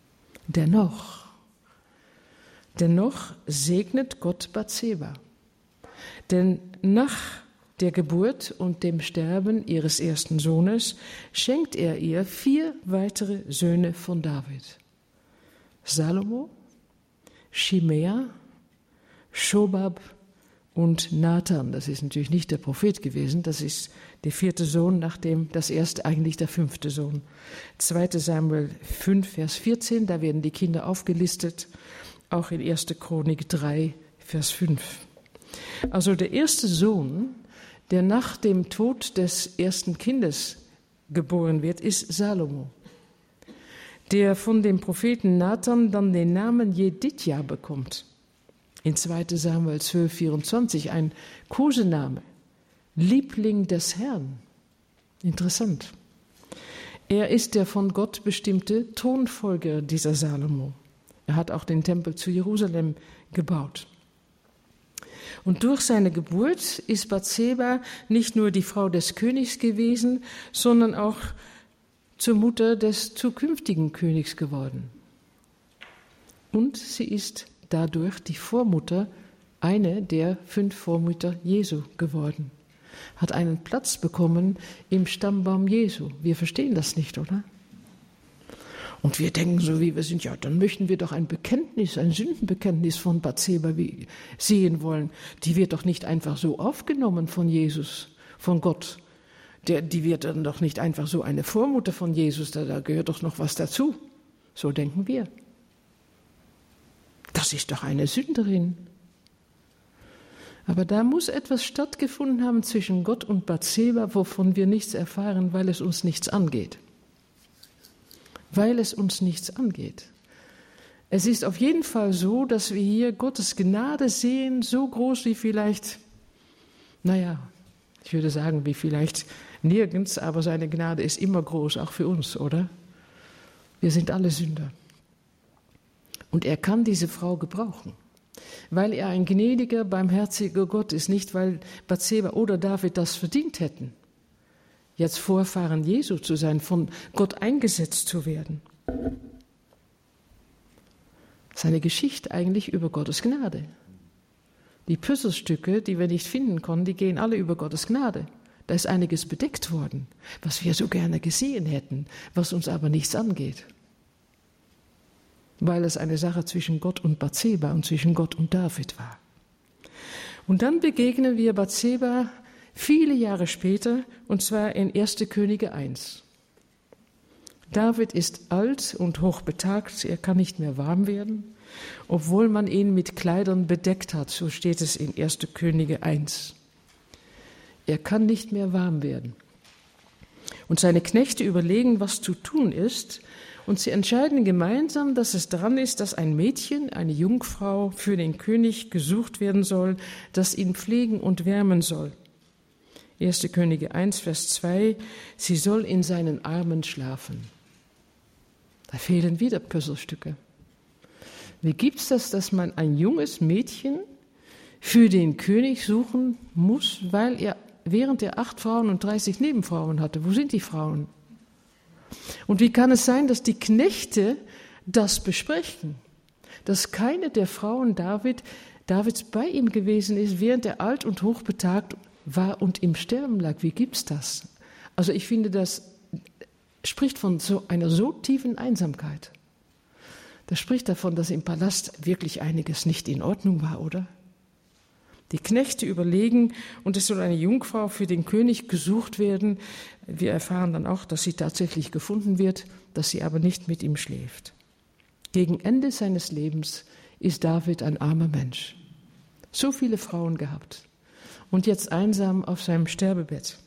Dennoch, dennoch segnet Gott Bathseba. Denn nach der Geburt und dem Sterben ihres ersten Sohnes schenkt er ihr vier weitere Söhne von David. Salomo, Shimea, Schobab und Nathan. Das ist natürlich nicht der Prophet gewesen, das ist der vierte Sohn, nachdem das erste eigentlich der fünfte Sohn. zweiter Samuel fünf, Vers vierzehn, da werden die Kinder aufgelistet, auch in erster Chronik drei, Vers fünf. Also der erste Sohn, der nach dem Tod des ersten Kindes geboren wird, ist Salomo, der von dem Propheten Nathan dann den Namen Jedidja bekommt. In zweiter Samuel zwölf, vierundzwanzig, ein Kosename, Liebling des Herrn. Interessant. Er ist der von Gott bestimmte Thronfolger dieser Salomo. Er hat auch den Tempel zu Jerusalem gebaut. Und durch seine Geburt ist Bathseba nicht nur die Frau des Königs gewesen, sondern auch zur Mutter des zukünftigen Königs geworden. Und sie ist dadurch die Vormutter, eine der fünf Vormütter Jesu geworden. Hat einen Platz bekommen im Stammbaum Jesu. Wir verstehen das nicht, oder? Und wir denken so, wie wir sind, ja, dann möchten wir doch ein Bekenntnis, ein Sündenbekenntnis von Bathseba sehen wollen. Die wird doch nicht einfach so aufgenommen von Jesus, von Gott. Der, die wird dann doch nicht einfach so eine Vormutter von Jesus, da, da gehört doch noch was dazu. So denken wir. Das ist doch eine Sünderin. Aber da muss etwas stattgefunden haben zwischen Gott und Bathseba, wovon wir nichts erfahren, weil es uns nichts angeht. Weil es uns nichts angeht. Es ist auf jeden Fall so, dass wir hier Gottes Gnade sehen, so groß wie vielleicht, naja, ich würde sagen, wie vielleicht nirgends, aber seine Gnade ist immer groß, auch für uns, oder? Wir sind alle Sünder. Und er kann diese Frau gebrauchen, weil er ein gnädiger, barmherziger Gott ist, nicht weil Bathseba oder David das verdient hätten, jetzt Vorfahren Jesu zu sein, von Gott eingesetzt zu werden. Seine Geschichte eigentlich über Gottes Gnade. Die Puzzlestücke, die wir nicht finden konnten, die gehen alle über Gottes Gnade. Da ist einiges bedeckt worden, was wir so gerne gesehen hätten, was uns aber nichts angeht. Weil es eine Sache zwischen Gott und Bathseba und zwischen Gott und David war. Und dann begegnen wir Bathseba viele Jahre später, und zwar in erster Könige eins. David ist alt und hochbetagt, er kann nicht mehr warm werden, obwohl man ihn mit Kleidern bedeckt hat, so steht es in erster Könige eins. Er kann nicht mehr warm werden. Und seine Knechte überlegen, was zu tun ist, und sie entscheiden gemeinsam, dass es dran ist, dass ein Mädchen, eine Jungfrau, für den König gesucht werden soll, das ihn pflegen und wärmen soll. erster Könige eins, Vers zwei, sie soll in seinen Armen schlafen. Da fehlen wieder Puzzlestücke. Wie gibt es das, dass man ein junges Mädchen für den König suchen muss, weil er während er acht Frauen und dreißig Nebenfrauen hatte? Wo sind die Frauen? Und wie kann es sein, dass die Knechte das besprechen? Dass keine der Frauen David, Davids bei ihm gewesen ist, während er alt und hochbetagt war und im Sterben lag. Wie gibt's das? Also ich finde, das spricht von so einer so tiefen Einsamkeit. Das spricht davon, dass im Palast wirklich einiges nicht in Ordnung war, oder? Die Knechte überlegen, und es soll eine Jungfrau für den König gesucht werden. Wir erfahren dann auch, dass sie tatsächlich gefunden wird, dass sie aber nicht mit ihm schläft. Gegen Ende seines Lebens ist David ein armer Mensch. So viele Frauen gehabt und jetzt einsam auf seinem Sterbebett.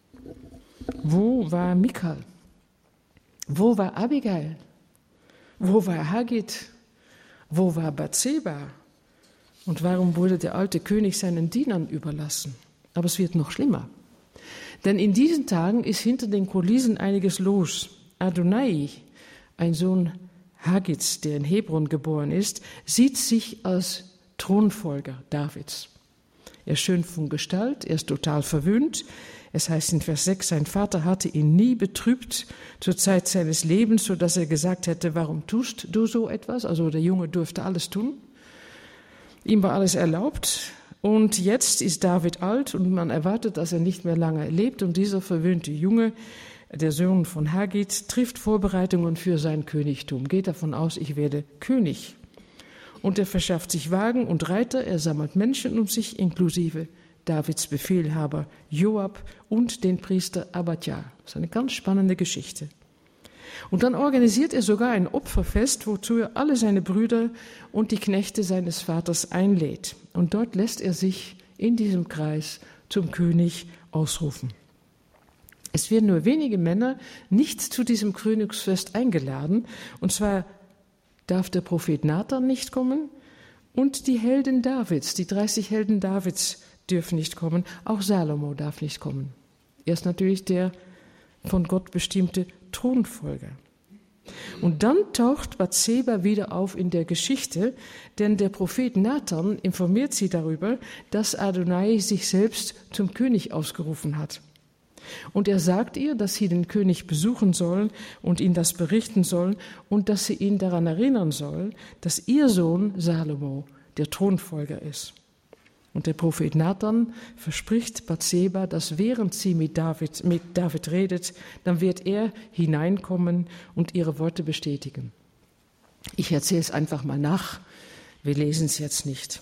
Wo war Michal? Wo war Abigail? Wo war Hagit? Wo war Bathseba? Und warum wurde der alte König seinen Dienern überlassen? Aber es wird noch schlimmer. Denn in diesen Tagen ist hinter den Kulissen einiges los. Adonai, ein Sohn Hagits, der in Hebron geboren ist, sieht sich als Thronfolger Davids. Er ist schön von Gestalt, er ist total verwöhnt, Es heißt in Vers sechs, sein Vater hatte ihn nie betrübt zur Zeit seines Lebens, sodass er gesagt hätte, warum tust du so etwas? Also der Junge durfte alles tun. Ihm war alles erlaubt. Und jetzt ist David alt und man erwartet, dass er nicht mehr lange lebt. Und dieser verwöhnte Junge, der Sohn von Hagit, trifft Vorbereitungen für sein Königtum. Geht davon aus, ich werde König. Und er verschafft sich Wagen und Reiter, er sammelt Menschen um sich, inklusive Davids Befehlhaber Joab und den Priester Abadja. Das ist eine ganz spannende Geschichte. Und dann organisiert er sogar ein Opferfest, wozu er alle seine Brüder und die Knechte seines Vaters einlädt. Und dort lässt er sich in diesem Kreis zum König ausrufen. Es werden nur wenige Männer nicht zu diesem Krönungsfest eingeladen. Und zwar darf der Prophet Nathan nicht kommen und die Helden Davids, die dreißig Helden Davids, dürfen nicht kommen. Auch Salomo darf nicht kommen. Er ist natürlich der von Gott bestimmte Thronfolger. Und dann taucht Bathseba wieder auf in der Geschichte, denn der Prophet Nathan informiert sie darüber, dass Adonai sich selbst zum König ausgerufen hat. Und er sagt ihr, dass sie den König besuchen sollen und ihn das berichten sollen und dass sie ihn daran erinnern soll, dass ihr Sohn Salomo der Thronfolger ist. Und der Prophet Nathan verspricht Bathseba, dass während sie mit David, mit David redet, dann wird er hineinkommen und ihre Worte bestätigen. Ich erzähle es einfach mal nach, wir lesen es jetzt nicht.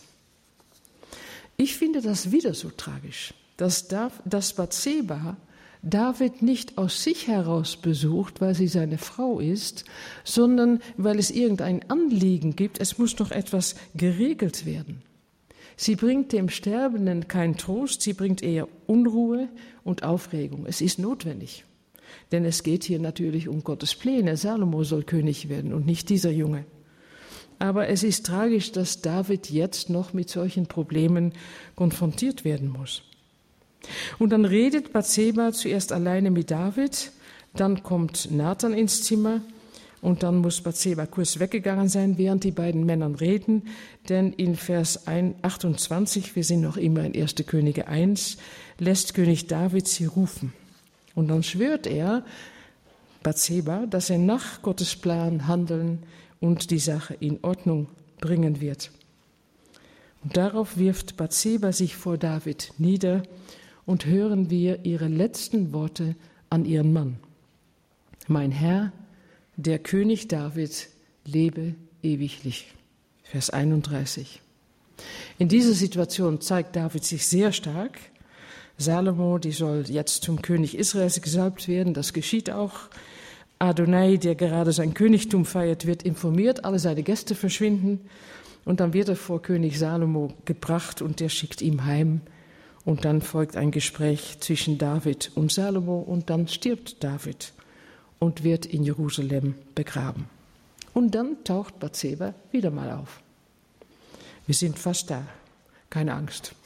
Ich finde das wieder so tragisch, dass, dass Bathseba David nicht aus sich heraus besucht, weil sie seine Frau ist, sondern weil es irgendein Anliegen gibt, es muss noch etwas geregelt werden. Sie bringt dem Sterbenden keinen Trost, sie bringt eher Unruhe und Aufregung. Es ist notwendig, denn es geht hier natürlich um Gottes Pläne. Salomo soll König werden und nicht dieser Junge. Aber es ist tragisch, dass David jetzt noch mit solchen Problemen konfrontiert werden muss. Und dann redet Bathseba zuerst alleine mit David, dann kommt Nathan ins Zimmer. Und dann muss Bathseba kurz weggegangen sein, während die beiden Männer reden, denn in Vers achtundzwanzig, wir sind noch immer in erster Könige eins, lässt König David sie rufen. Und dann schwört er, Bathseba, dass er nach Gottes Plan handeln und die Sache in Ordnung bringen wird. Und darauf wirft Bathseba sich vor David nieder und hören wir ihre letzten Worte an ihren Mann. Mein Herr, der König David lebe ewiglich. Vers einunddreißig. In dieser Situation zeigt David sich sehr stark. Salomo, die soll jetzt zum König Israels gesalbt werden, das geschieht auch. Adonai, der gerade sein Königtum feiert, wird informiert, alle seine Gäste verschwinden und dann wird er vor König Salomo gebracht und der schickt ihm heim. Und dann folgt ein Gespräch zwischen David und Salomo und dann stirbt David und wird in Jerusalem begraben. Und dann taucht Bathseba wieder mal auf. Wir sind fast da, keine Angst.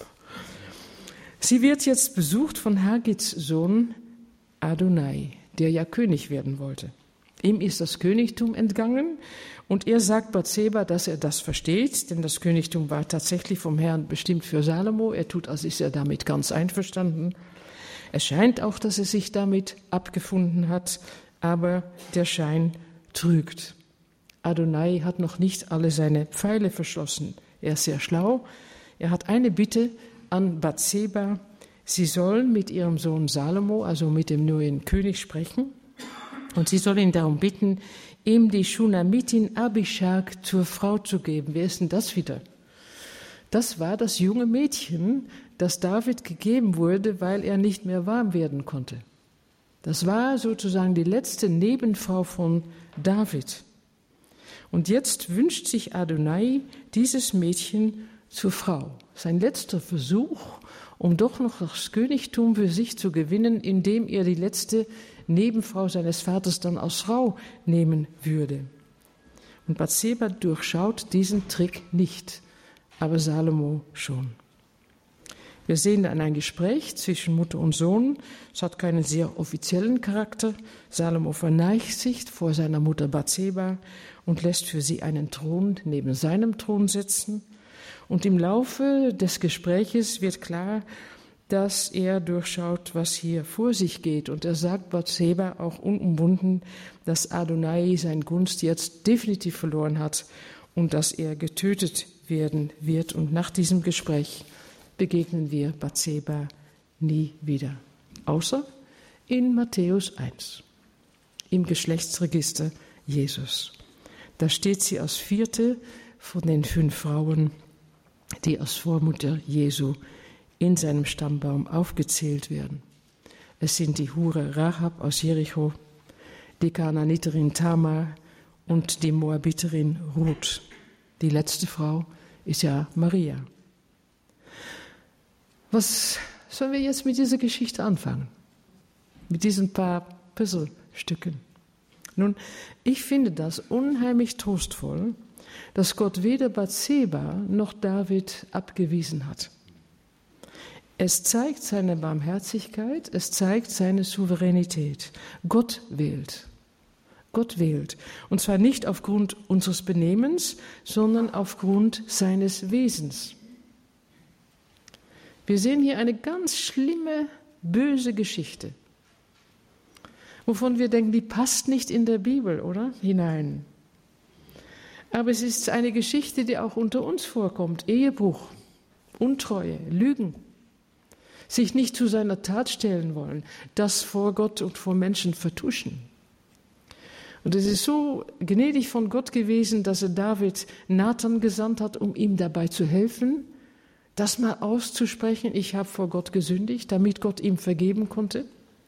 Sie wird jetzt besucht von Hagits Sohn Adonai, der ja König werden wollte. Ihm ist das Königtum entgangen und er sagt Bathseba, dass er das versteht, denn das Königtum war tatsächlich vom Herrn bestimmt für Salomo. Er tut, als ist er damit ganz einverstanden. Es scheint auch, dass er sich damit abgefunden hat, aber der Schein trügt. Adonai hat noch nicht alle seine Pfeile verschlossen. Er ist sehr schlau. Er hat eine Bitte an Bathseba. Sie soll mit ihrem Sohn Salomo, also mit dem neuen König, sprechen. Und sie soll ihn darum bitten, ihm die Schunamitin Abishag zur Frau zu geben. Wer ist denn das wieder? Das war das junge Mädchen, das David gegeben wurde, weil er nicht mehr warm werden konnte. Das war sozusagen die letzte Nebenfrau von David. Und jetzt wünscht sich Adonai dieses Mädchen zur Frau. Sein letzter Versuch, um doch noch das Königtum für sich zu gewinnen, indem er die letzte Nebenfrau seines Vaters dann als Frau nehmen würde. Und Bathseba durchschaut diesen Trick nicht, aber Salomo schon. Wir sehen dann ein Gespräch zwischen Mutter und Sohn. Es hat keinen sehr offiziellen Charakter. Salomo verneigt sich vor seiner Mutter Bathseba und lässt für sie einen Thron neben seinem Thron setzen. Und im Laufe des Gespräches wird klar, dass er durchschaut, was hier vor sich geht. Und er sagt Bathseba auch unumwunden, dass Adonai seine Gunst jetzt definitiv verloren hat und dass er getötet werden wird. Und nach diesem Gespräch begegnen wir Bathseba nie wieder, außer in Matthäus eins, im Geschlechtsregister Jesus. Da steht sie als vierte von den fünf Frauen, die als Vormutter Jesu in seinem Stammbaum aufgezählt werden. Es sind die Hure Rahab aus Jericho, die Kanaaniterin Tamar und die Moabiterin Ruth. Die letzte Frau ist ja Maria. Was sollen wir jetzt mit dieser Geschichte anfangen? Mit diesen paar Puzzlestücken? Nun, ich finde das unheimlich trostvoll, dass Gott weder Bathseba noch David abgewiesen hat. Es zeigt seine Barmherzigkeit, es zeigt seine Souveränität. Gott wählt. Gott wählt. Und zwar nicht aufgrund unseres Benehmens, sondern aufgrund seines Wesens. Wir sehen hier eine ganz schlimme, böse Geschichte, wovon wir denken, die passt nicht in der Bibel, oder? Hinein. Aber es ist eine Geschichte, die auch unter uns vorkommt. Ehebruch, Untreue, Lügen. Sich nicht zu seiner Tat stellen wollen, das vor Gott und vor Menschen vertuschen. Und es ist so gnädig von Gott gewesen, dass er David Nathan gesandt hat, um ihm dabei zu helfen, das mal auszusprechen, ich habe vor Gott gesündigt, damit Gott ihm vergeben konnte.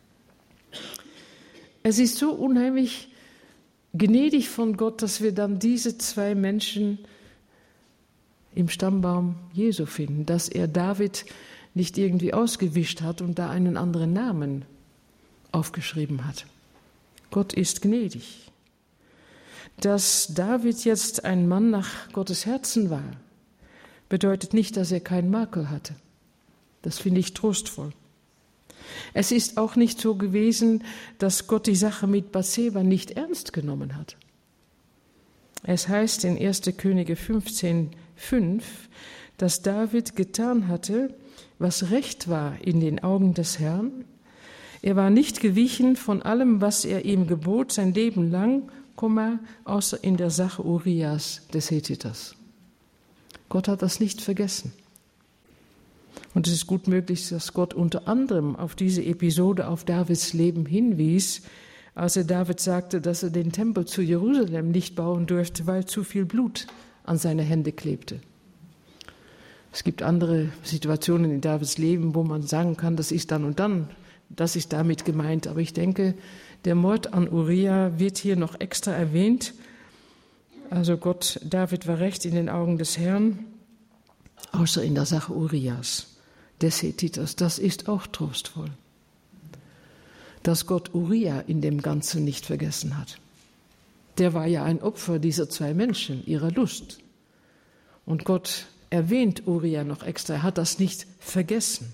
Es ist so unheimlich gnädig von Gott, dass wir dann diese zwei Menschen im Stammbaum Jesu finden, dass er David nicht irgendwie ausgewischt hat und da einen anderen Namen aufgeschrieben hat. Gott ist gnädig. Dass David jetzt ein Mann nach Gottes Herzen war, bedeutet nicht, dass er keinen Makel hatte. Das finde ich trostvoll. Es ist auch nicht so gewesen, dass Gott die Sache mit Bathseba nicht ernst genommen hat. Es heißt in erster Könige fünfzehn fünf, dass David getan hatte, was recht war in den Augen des Herrn. Er war nicht gewichen von allem, was er ihm gebot, sein Leben lang, außer in der Sache Urias des Hethiters. Gott hat das nicht vergessen. Und es ist gut möglich, dass Gott unter anderem auf diese Episode auf Davids Leben hinwies, als er David sagte, dass er den Tempel zu Jerusalem nicht bauen durfte, weil zu viel Blut an seine Hände klebte. Es gibt andere Situationen in Davids Leben, wo man sagen kann, das ist dann und dann, das ist damit gemeint. Aber ich denke, der Mord an Uria wird hier noch extra erwähnt. Also Gott, David war recht in den Augen des Herrn, außer in der Sache Urias, des Hethiters. Das ist auch trostvoll, dass Gott Uria in dem Ganzen nicht vergessen hat. Der war ja ein Opfer dieser zwei Menschen, ihrer Lust. Und Gott erwähnt Uria noch extra, er hat das nicht vergessen.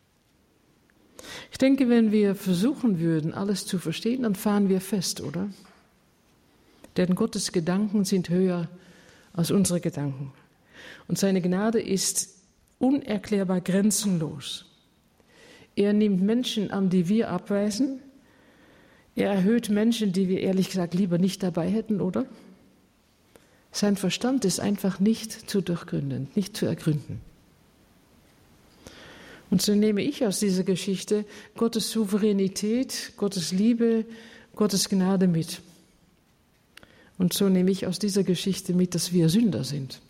Ich denke, wenn wir versuchen würden, alles zu verstehen, dann fahren wir fest, oder? Denn Gottes Gedanken sind höher als unsere Gedanken. Und seine Gnade ist unerklärbar grenzenlos. Er nimmt Menschen an, die wir abweisen. Er erhöht Menschen, die wir ehrlich gesagt lieber nicht dabei hätten, oder? Sein Verstand ist einfach nicht zu durchgründen, nicht zu ergründen. Und so nehme ich aus dieser Geschichte Gottes Souveränität, Gottes Liebe, Gottes Gnade mit. Und so nehme ich aus dieser Geschichte mit, dass wir Sünder sind.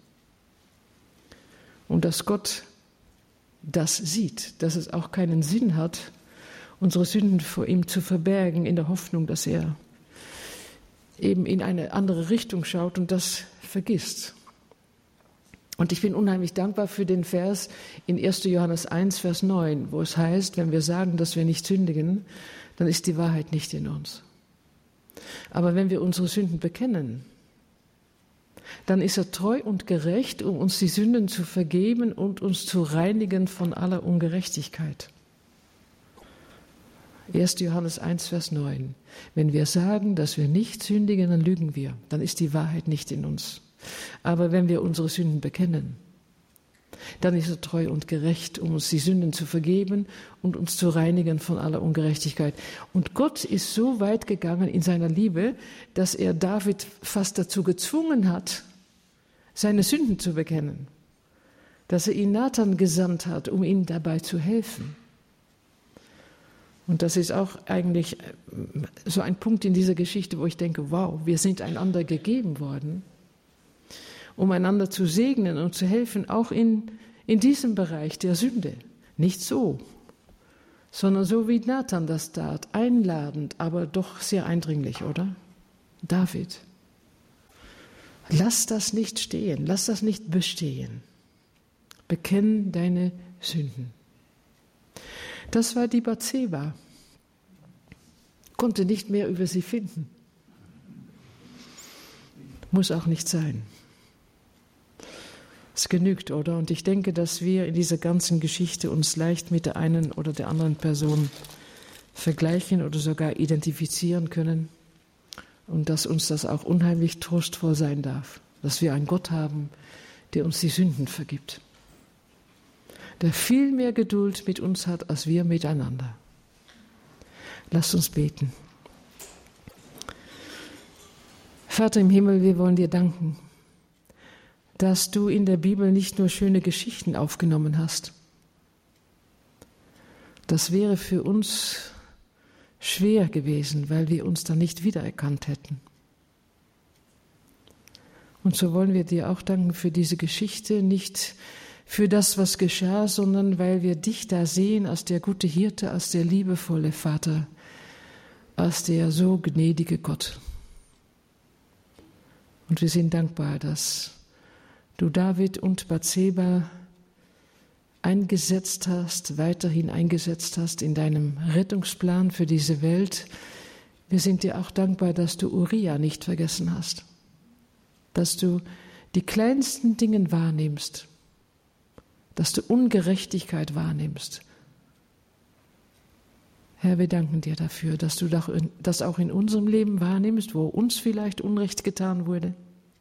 Und dass Gott das sieht, dass es auch keinen Sinn hat, unsere Sünden vor ihm zu verbergen, in der Hoffnung, dass er eben in eine andere Richtung schaut und das vergisst. Und ich bin unheimlich dankbar für den Vers in erster Johannes eins, Vers neun, wo es heißt, wenn wir sagen, dass wir nicht sündigen, dann ist die Wahrheit nicht in uns. Aber wenn wir unsere Sünden bekennen, dann ist er treu und gerecht, um uns die Sünden zu vergeben und uns zu reinigen von aller Ungerechtigkeit. erster Johannes eins, Vers neun. Wenn wir sagen, dass wir nicht sündigen, dann lügen wir. Dann ist die Wahrheit nicht in uns. Aber wenn wir unsere Sünden bekennen, dann ist er treu und gerecht, um uns die Sünden zu vergeben und uns zu reinigen von aller Ungerechtigkeit. Und Gott ist so weit gegangen in seiner Liebe, dass er David fast dazu gezwungen hat, seine Sünden zu bekennen. Dass er ihn Nathan gesandt hat, um ihm dabei zu helfen. Und das ist auch eigentlich so ein Punkt in dieser Geschichte, wo ich denke, wow, wir sind einander gegeben worden, um einander zu segnen und zu helfen, auch in, in diesem Bereich der Sünde. Nicht so, sondern so wie Nathan das tat, einladend, aber doch sehr eindringlich, oder? David, lass das nicht stehen, lass das nicht bestehen. Bekenn deine Sünden. Das war die Bathseba. Konnte nicht mehr über sie finden. Muss auch nicht sein. Es genügt, oder? Und ich denke, dass wir in dieser ganzen Geschichte uns leicht mit der einen oder der anderen Person vergleichen oder sogar identifizieren können. Und dass uns das auch unheimlich trostvoll sein darf. Dass wir einen Gott haben, der uns die Sünden vergibt. Der viel mehr Geduld mit uns hat, als wir miteinander. Lasst uns beten. Vater im Himmel, wir wollen dir danken, dass du in der Bibel nicht nur schöne Geschichten aufgenommen hast. Das wäre für uns schwer gewesen, weil wir uns da nicht wiedererkannt hätten. Und so wollen wir dir auch danken für diese Geschichte, nicht für das, was geschah, sondern weil wir dich da sehen als der gute Hirte, als der liebevolle Vater, als der so gnädige Gott. Und wir sind dankbar, dass du David und Bathseba eingesetzt hast, weiterhin eingesetzt hast in deinem Rettungsplan für diese Welt. Wir sind dir auch dankbar, dass du Uriah nicht vergessen hast, dass du die kleinsten Dinge wahrnimmst, dass du Ungerechtigkeit wahrnimmst. Herr, wir danken dir dafür, dass du das auch in unserem Leben wahrnimmst, wo uns vielleicht Unrecht getan wurde.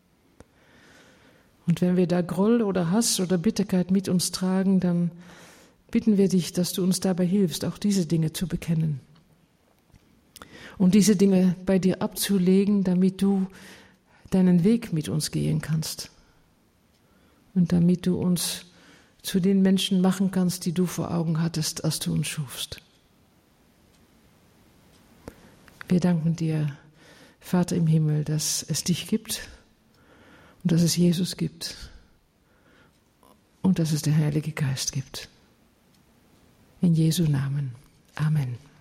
Und wenn wir da Groll oder Hass oder Bitterkeit mit uns tragen, dann bitten wir dich, dass du uns dabei hilfst, auch diese Dinge zu bekennen. Und diese Dinge bei dir abzulegen, damit du deinen Weg mit uns gehen kannst. Und damit du uns zu den Menschen machen kannst, die du vor Augen hattest, als du uns schufst. Wir danken dir, Vater im Himmel, dass es dich gibt und dass es Jesus gibt und dass es der Heilige Geist gibt. In Jesu Namen. Amen.